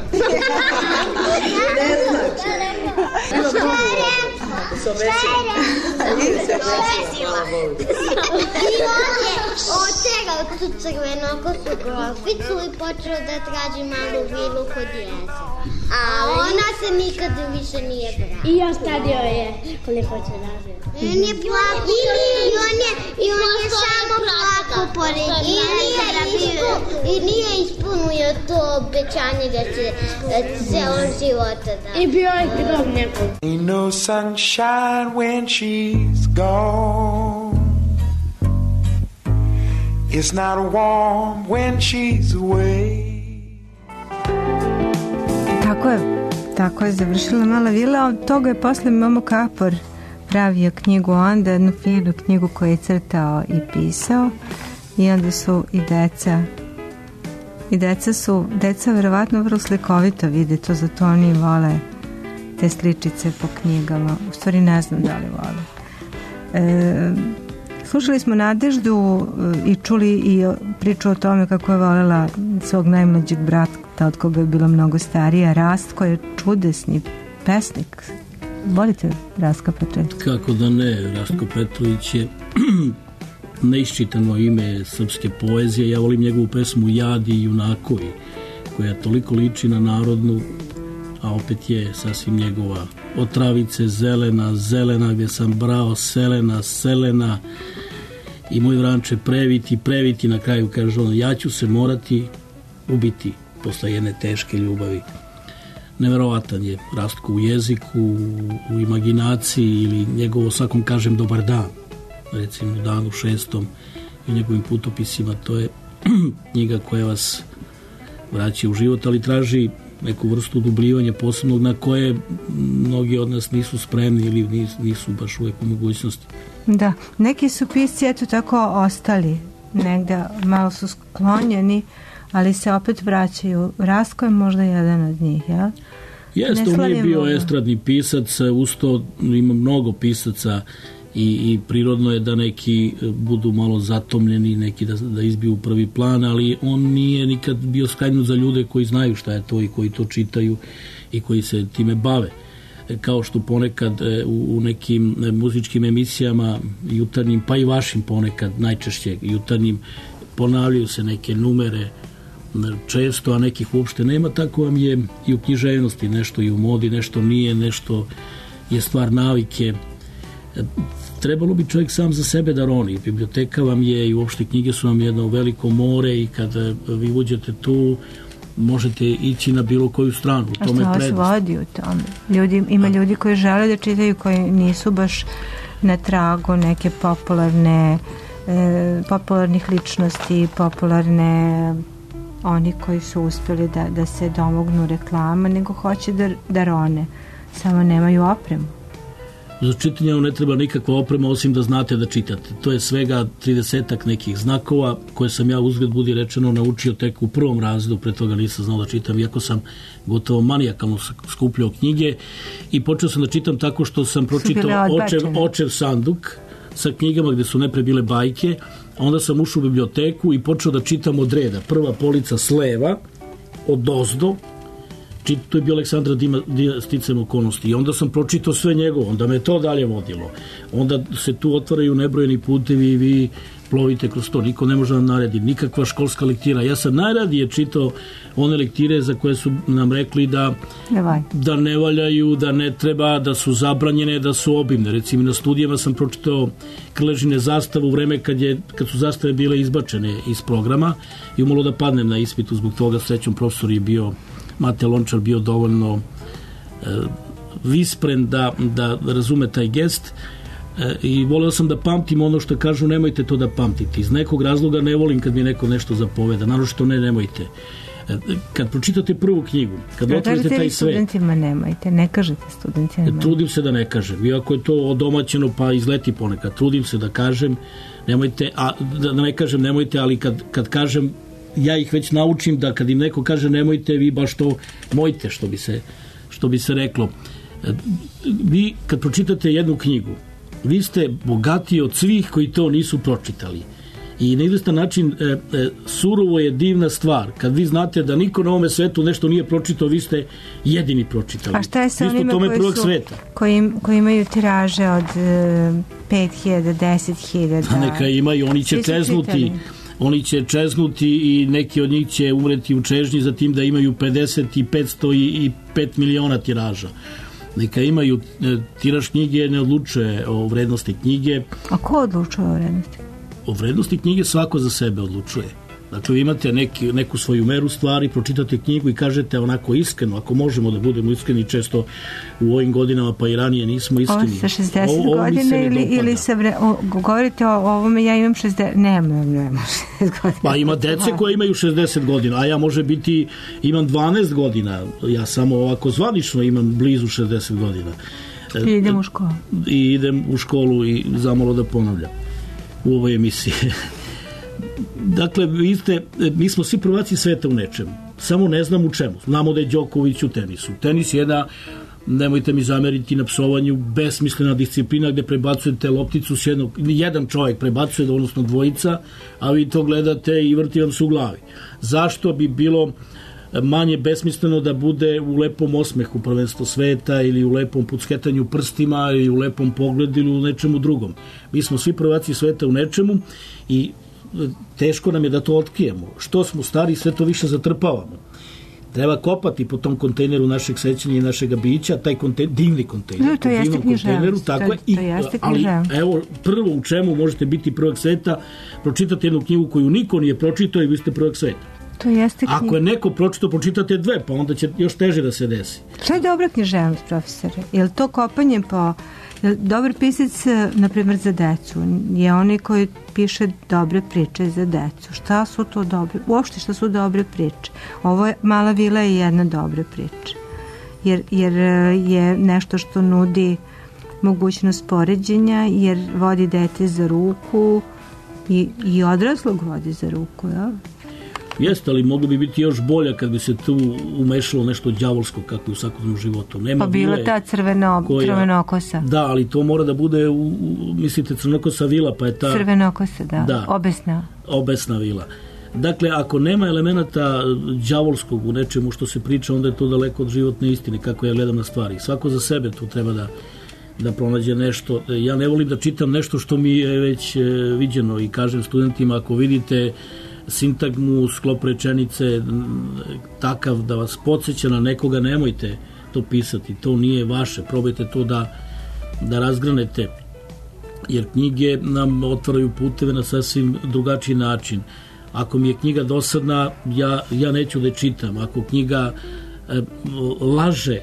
I on je oterao tu crvenokosu groficu i počeo da traži malu vilu kod jezera. A ona se nikad više nije vratila. I ostavio je koliko će razvijeti. I on je plako i on je samo plako pored i nije ispunio to obećanje da će celog života da. I bio je grob nekog. Ain't no sunshine when she's gone. It's not warm when she's away. Tako je završila Mala vila. Od toga je posle Momo Kapor pravio knjigu onda, jednu finu knjigu koju je crtao i pisao, i onda su deca verovatno vrlo slikovito vide to, zato oni vole te sličice po knjigama. U stvari ne znam da li vole. Slušali smo Nadeždu i čuli i priču o tome kako je volela svog najmlađeg brata, od koga je bila mnogo starija, Rastko je čudesni pesnik. Volite Rastka Petrović? Kako da ne, Rastko Petrović je neiščitano ime srpske poezije. Ja volim njegovu pesmu Jadi i junakovi, koja toliko liči na narodnu, a opet je sasvim njegova. Od travice zelena, zelena, gdje sam brao selena, selena, i moj vranče previti, na kraju kaže on, ja ću se morati ubiti posle jedne teške ljubavi. Neverovatan je Rastko u jeziku, u imaginaciji, ili njegovo svakom kažem dobar dan, recimo u danu 6. i njegovim putopisima. To je knjiga koja vas vraća u život, ali traži neku vrstu dubljivanja posebnog na koje mnogi od nas nisu spremni ili nisu baš uvek u mogućnosti. Da, neki su pisci eto tako ostali, negde malo su sklonjeni, ali se opet vraćaju. Rastko je možda jedan od njih, jel? Jeste, on je bio estradni pisac, usto ima mnogo pisaca i prirodno je da neki budu malo zatomljeni, neki da izbiju u prvi plan, ali on nije nikad bio skrajnut za ljude koji znaju šta je to i koji to čitaju i koji se time bave. kao što ponekad u nekim muzičkim emisijama jutarnjim, pa i vašim ponekad, najčešće jutarnjim, ponavljaju se neke numere često, a nekih uopšte nema. Tako vam je i u književnosti, nešto i u modi, nešto nije, nešto je stvar navike. Trebalo bi čovjek sam za sebe da roni. Biblioteka vam je i uopšte knjige su vam jedno veliko more i kada vi uđete tu možete ići na bilo koju stranu. A što vas vodi u tome? Ima ljudi koji žele da čitaju, koji nisu baš na tragu neke popularnih ličnosti, popularne oni koji su uspjeli da se domognu reklama, nego hoće da rone. Samo nemaju opremu. Za čitanje ne treba nikakva oprema osim da znate da čitate. To je svega 30-ak nekih znakova koje sam ja uzgled budi rečeno naučio tek u prvom razredu, pre toga nisam znao da čitam, iako sam gotovo manijakalno skupljao knjige i počeo sam da čitam tako što sam pročitao Očev sanduk sa knjigama gde su najpre bile bajke, a onda sam ušao u biblioteku i počeo da čitam od reda. Prva polica s leva, od dozdo, to je bio Aleksandra sticajem okolnosti i onda sam pročitao sve njegovo, onda me to dalje vodilo. Onda se tu otvaraju nebrojeni putevi i vi plovite kroz to, niko ne može nam narediti, nikakva školska lektira. Ja sam najradije čitao one lektire za koje su nam rekli da ne valjaju, da ne treba, da su zabranjene, da su obimne. Recimo na studijama sam pročitao Krležine zastave u vreme kad su zastave bile izbačene iz programa i umalo da padnem na ispitu zbog toga. Srećom profesor je bio Mate Lončar bio dovoljno vispren da razume taj gest i voleo sam da pamtim ono što kažu nemojte to da pamtite. Iz nekog razloga ne volim kad mi neko nešto zapoveda, naročito nemojte. Kad pročitate prvu knjigu, kad otvorite taj svet... Studentima nemojte, ne kažete studentima nemojte. Trudim se da ne kažem, iako je to odomaćeno pa izleti ponekad, trudim se da kažem nemojte, a da ne kažem nemojte, ali kad kažem ja ih već naučim da kad im neko kaže nemojte, vi baš to mojte, što bi se reklo. Vi kad pročitate jednu knjigu, vi ste bogatiji od svih koji to nisu pročitali. I na izvestan način surovo je divna stvar. Kad vi znate da niko na ovome svetu nešto nije pročitao, vi ste jedini pročitali. A šta je sa onima koji imaju tiraže od 5.000, 10.000? Neka imaju, oni će čeznuti i neki od njih će umreti u čežnji za tim da imaju 50 i 500 i 5 miliona tiraža. Neka imaju tiraž knjige, ne odlučuje o vrednosti knjige. A ko odlučuje o vrednosti? O vrednosti knjige svako za sebe odlučuje. Dakle, vi imate neku svoju meru stvari, pročitate knjigu i kažete onako iskreno, ako možemo da budemo iskreni, često u ovim godinama pa i ranije nismo iskreni. Ovo sa 60 godina ili sa govorite o ovome, ja imam 60, nemam 60 godina. Pa ima dece koje imaju 60 godina, a ja imam 12 godina, ja samo ovako zvanično imam blizu 60 godina. I idem u školu. I idem u školu i zamalo da ponavljam u ovoj emisiji. Dakle, mi smo svi prvaci sveta u nečemu, samo ne znam u čemu. Znamo da je Đoković u tenisu. Tenis je jedna, nemojte mi zameriti na psovanju, besmislena disciplina gde prebacujete lopticu s jedan čovjek prebacuje, odnosno dvojica, a vi to gledate i vrti vam se u glavi. Zašto bi bilo manje besmisleno da bude u lepom osmehu prvenstvo sveta ili u lepom pucketanju prstima ili u lepom pogledu ili u nečemu drugom? Mi smo svi prvaci sveta u nečemu i teško nam je da to otkrijemo. Što smo stari, sve to više zatrpavamo. Treba kopati po tom kontejneru našeg sećanja i našeg bića, taj divni kontejner. To jeste književnost. Ali evo, prvo u čemu možete biti prvak sveta, pročitate jednu knjigu koju niko nije pročitao i vi ste prvak sveta. Ako je neko pročitao, pročitate dve, pa onda će još teže da se desi. Šta je dobra književnost, profesore? Je li to kopanje po... Dobar pisac, na primjer, za decu je onaj koji piše dobre priče za decu. Šta su to dobre? Uopšte šta su dobre priče? Ovo je Mala vila je jedna dobra priča. Jer je nešto što nudi mogućnost poređenja, jer vodi dete za ruku i odraslog vodi za ruku, ja? Jeste, ali moglo bi biti još bolja kad bi se tu umešalo nešto đavolsko kako je u svakodnevnom životu. Pa bila ta crvenokosa. Da, ali to mora da bude mislite crvenokosa vila, pa je ta... Crvenokosa, da. Obesna vila. Dakle, ako nema elemenata đavolskog u nečemu što se priča, onda je to daleko od životne istine, kako ja gledam na stvari. Svako za sebe tu treba da pronađe nešto. Ja ne volim da čitam nešto što mi je već viđeno i kažem studentima, ako vidite sintagmu, sklop rečenice takav da vas podsjeća na nekoga, nemojte to pisati, to nije vaše, probajte to da razgranete, jer knjige nam otvaraju puteve na sasvim drugačiji način. Ako mi je knjiga dosadna, ja neću da je čitam. Ako knjiga laže,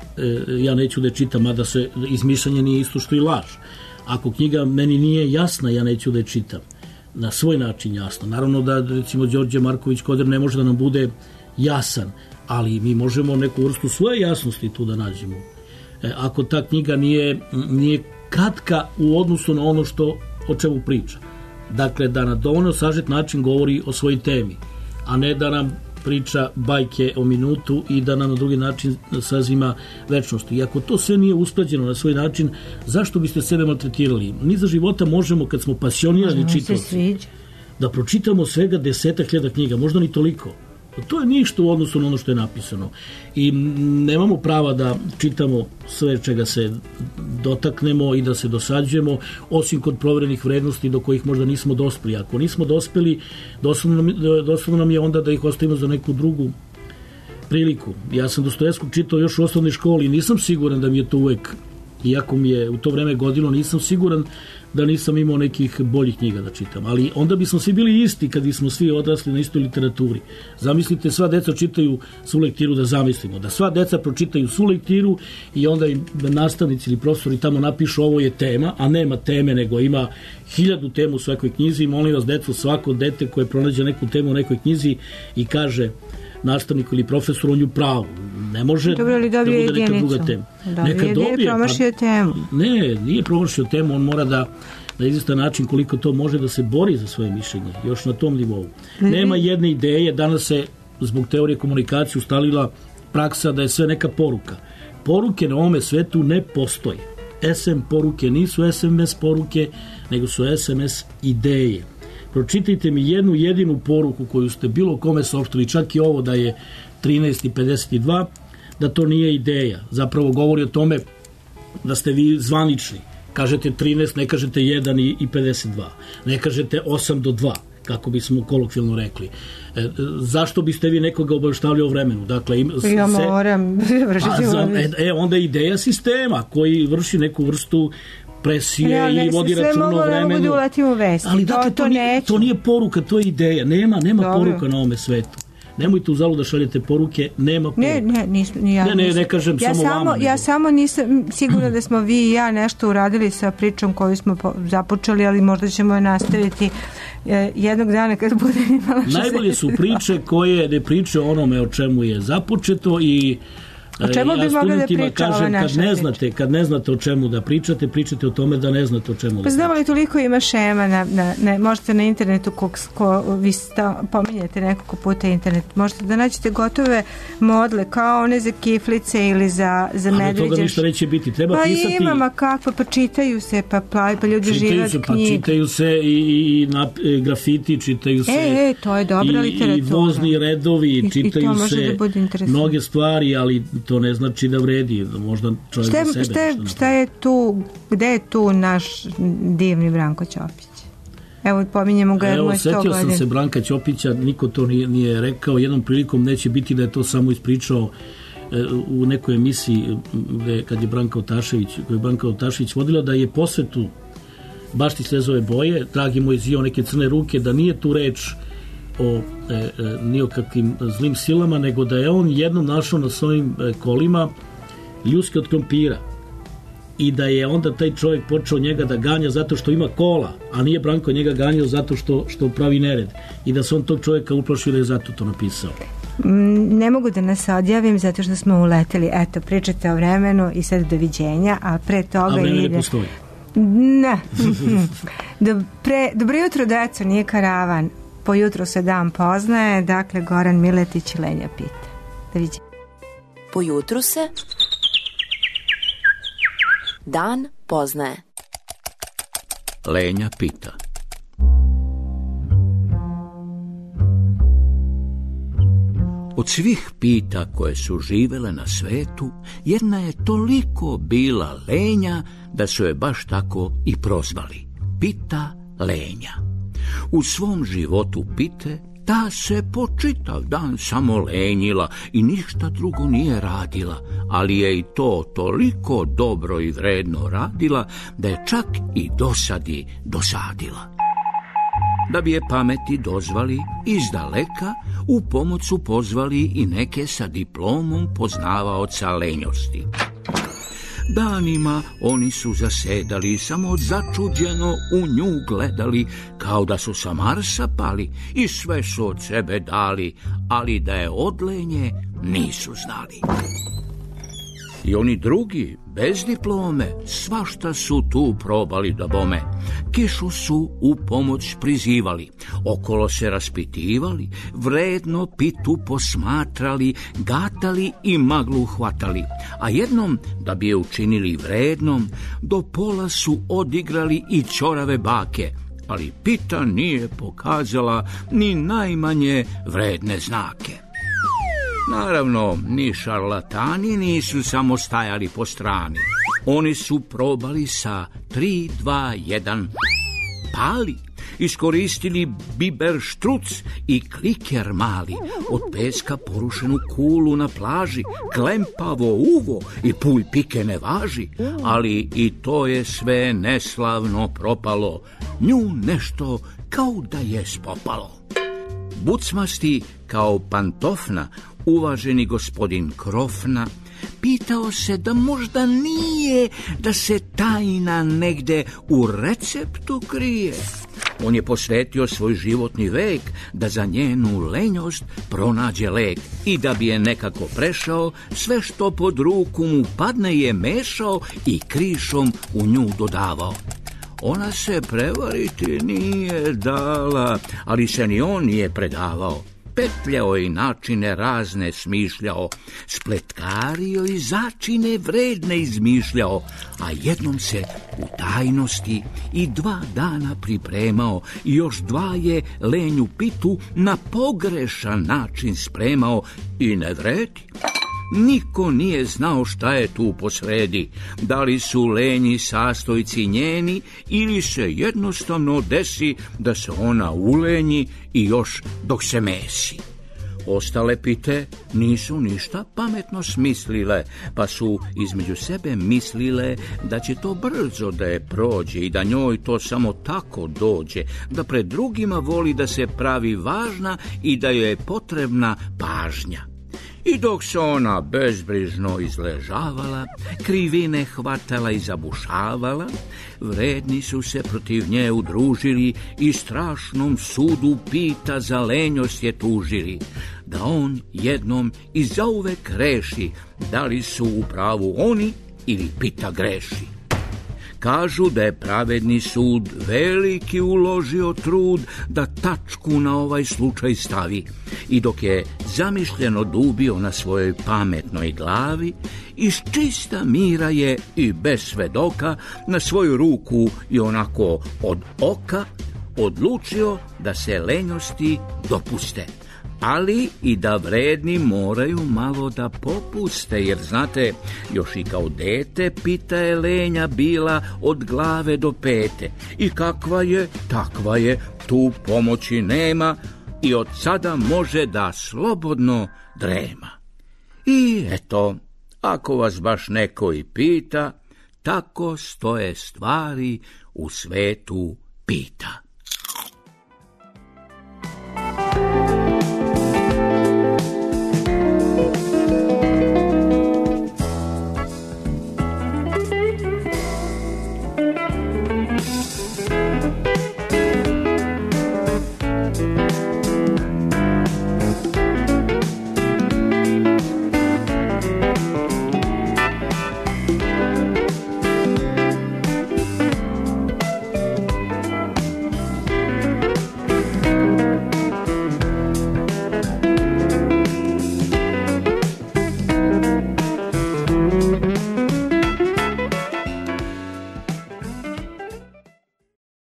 ja neću da je čitam, mada se izmišljanje nije isto što i laž. Ako knjiga meni nije jasna, ja neću da je čitam. Na svoj način jasno. Naravno da, recimo, Đorđe Marković Koder ne može da nam bude jasan, ali mi možemo neku vrstu svoje jasnosti tu da nađemo. Ako ta knjiga nije kratka u odnosu na ono o čemu priča. Dakle, da na dovoljno sažet način govori o svojoj temi, a ne da nam priča bajke o minutu i da nam na drugi način sazima večnost. I ako to sve nije usklađeno na svoj način, zašto biste sebe maltretirali? Mi za života možemo, kad smo pasionirani čitaoci, da pročitamo svega 10.000 knjiga, možda ni toliko. To je ništa u odnosu na ono što je napisano. I nemamo prava da čitamo sve čega se dotaknemo i da se dosađujemo, osim kod proverenih vrednosti do kojih možda nismo dospeli. Ako nismo dospeli, doslovno nam je onda da ih ostavimo za neku drugu priliku. Ja sam Dostojevskog čitao još u osnovnoj školi i nisam siguran da mi je to uvek, iako mi je u to vreme godilo, nisam siguran da nisam imao nekih boljih knjiga da čitam. Ali onda bismo svi bili isti kad bismo svi odrasli na istoj literaturi. Zamislite, sva deca čitaju svu lektiru, da zamislimo. Da sva deca pročitaju svu lektiru i onda im nastavnici ili profesori tamo napišu ovo je tema, a nema teme, nego ima 1000 tema u svakoj knjizi. I molim vas, deco, svako dete koje pronađe neku temu u nekoj knjizi i kaže nastavniku ili profesoru, on ju pravu. Ne može da bude neka druga tema. Neka dobije. Promašio temu. Ne, nije promašio temu, on mora da izvestan način koliko to može da se bori za svoje mišljenje, još na tom nivou. Nema jedne ideje, danas se zbog teorije komunikacije ustalila praksa da je sve neka poruka. Poruke na ovome svetu ne postoje. SM poruke nisu SMS poruke, nego su SMS ideje. Pročitajte mi jednu jedinu poruku koju ste bilo kome saopštili, čak i ovo da je 13:52, da to nije ideja. Zapravo govori o tome da ste vi zvanični. Kažete 13, ne kažete 1:52. Ne kažete 8:2, kako bismo kolokvijalno rekli. Zašto biste vi nekoga obaveštavali o vremenu? Dakle, ja moram vršiti onda je ideja sistema koji vrši neku vrstu presije ili vodi računa o vremenu. Ali dakle, to nije poruka, to je ideja. Nema poruka na ovome svetu. Nemojte u zalu da šaljete poruke, nema poruka. Ne kažem samo vama. Ja samo nisam sigurna da smo vi i ja nešto uradili sa pričom koju smo započeli, ali možda ćemo je nastaviti jednog dana kad bude imala što. Najbolje su priče koje ne priče onome o čemu je započeto i o čemu bi mogli da priča ova naša priča? Kad ne znate o čemu da pričate o tome da ne znate o čemu da pričate. Znamo li toliko ima šema, možete na internetu, vi pominjete nekoliko puta internet, možete da nađete gotove modle, kao one za kiflice ili za medveđe. Ali toga ništa neće biti, treba pisati. Pa imama kako, pa čitaju se, pa ljudi žive od knjiga. Pa čitaju se i grafiti, čitaju se to je dobra literatura. I vozni redovi, čitaju se mnoge stvari, ali to ne znači da vredi, možda čovjek za sebe. Šta je tu, gde je tu naš divni Branko Ćopić? Evo, pominjemo ga jer mu je 100 godina. Setio sam se Branka Ćopića, niko to nije rekao, jednom prilikom neće biti da je to samo ispričao u nekoj emisiji kad je Branka Otašević vodila, da je posvetu Bašti slezove boje, dragi moj zio neke crne ruke, da nije tu reč o nijokakvim zlim silama, nego da je on jednom našao na svojim kolima ljuske od krompira i da je onda taj čovjek počeo njega da ganja zato što ima kola, a nije Branko njega ganjao zato što pravi nered i da se on tog čovjeka uplašio da je zato to napisao. Ne mogu da nas odjavim zato što smo uleteli, eto, pričate o vremenu i sad doviđenja, a pre toga a vreme ne postoji. Ne. Dobro jutro, deco, nije karavan. Po jutru se dan poznaje, dakle Goran Miletić Lenja pita. Doviđenja. Po jutru se dan poznaje. Lenja pita. Od svih pita koje su živele na svetu, jedna je toliko bila lenja da su je baš tako i prozvali. Pita lenja. U svom životu pite, ta se po čitav dan samo lenjila i ništa drugo nije radila, ali je i to toliko dobro i vredno radila da je čak i dosadi dosadila. Da bi je pameti dozvali izdaleka, u pomoć su pozvali i neke sa diplomom poznavaoca lenjosti. Danima oni su zasedali, samo začuđeno u nju gledali, kao da su sa Marsa pali i sve su od sebe dali, ali da je odlenje nisu znali. I oni drugi, bez diplome, svašta su tu probali da bome. Kišu su u pomoć prizivali, okolo se raspitivali, vredno pitu posmatrali, gatali i maglu hvatali. A jednom, da bi je učinili vrednom, do pola su odigrali i ćorave bake, ali pita nije pokazala ni najmanje vredne znake. Naravno, ni šarlatani nisu samo stajali po strani. Oni su probali sa 3, 2, 1, pali, iskoristili biber štruc i kliker mali, od peska porušenu kulu na plaži, klempavo uvo i pulj pike ne važi, ali i to je sve neslavno propalo, nju nešto kao da je spopalo. Bucmasti kao pantofna, uvaženi gospodin Krofna, pitao se da možda nije, da se tajna negde u receptu krije. On je posvetio svoj životni vek da za njenu lenjost pronađe lek i da bi je nekako prešao, sve što pod ruku mu padne je mešao i krišom u nju dodavao. Ona se prevariti nije dala, ali se ni on nije predavao. Petljao i načine razne smišljao, spletkario i začine vredne izmišljao, a jednom se u tajnosti i 2 dana pripremao i još 2 je lenju pitu na pogrešan način spremao i ne vredi. Niko nije znao šta je tu posredi, da li su lenji sastojci njeni ili se jednostavno desi da se ona ulenji i još dok se mesi. Ostale pite nisu ništa pametno smislile, pa su između sebe mislile da će to brzo da je prođe i da njoj to samo tako dođe, da pred drugima voli da se pravi važna i da joj je potrebna pažnja. I dok se ona bezbrižno izležavala, krivine hvatala i zabušavala, vredni su se protiv nje udružili i strašnom sudu pita za lenjost je tužili, da on jednom i zauvek reši da li su u pravu oni ili pita greši. Kažu da je pravedni sud veliki uložio trud da tačku na ovaj slučaj stavi i dok je zamišljeno dubio na svojoj pametnoj glavi, iz čista mira je i bez svedoka na svoju ruku i onako od oka odlučio da se lenjosti dopuste, ali i da vredni moraju malo da popuste, jer znate, još i kao dete pita je lenja bila od glave do pete. I kakva je, takva je, tu pomoći nema i od sada može da slobodno drema. I eto, ako vas baš neko i pita, tako stoje stvari u svetu pita.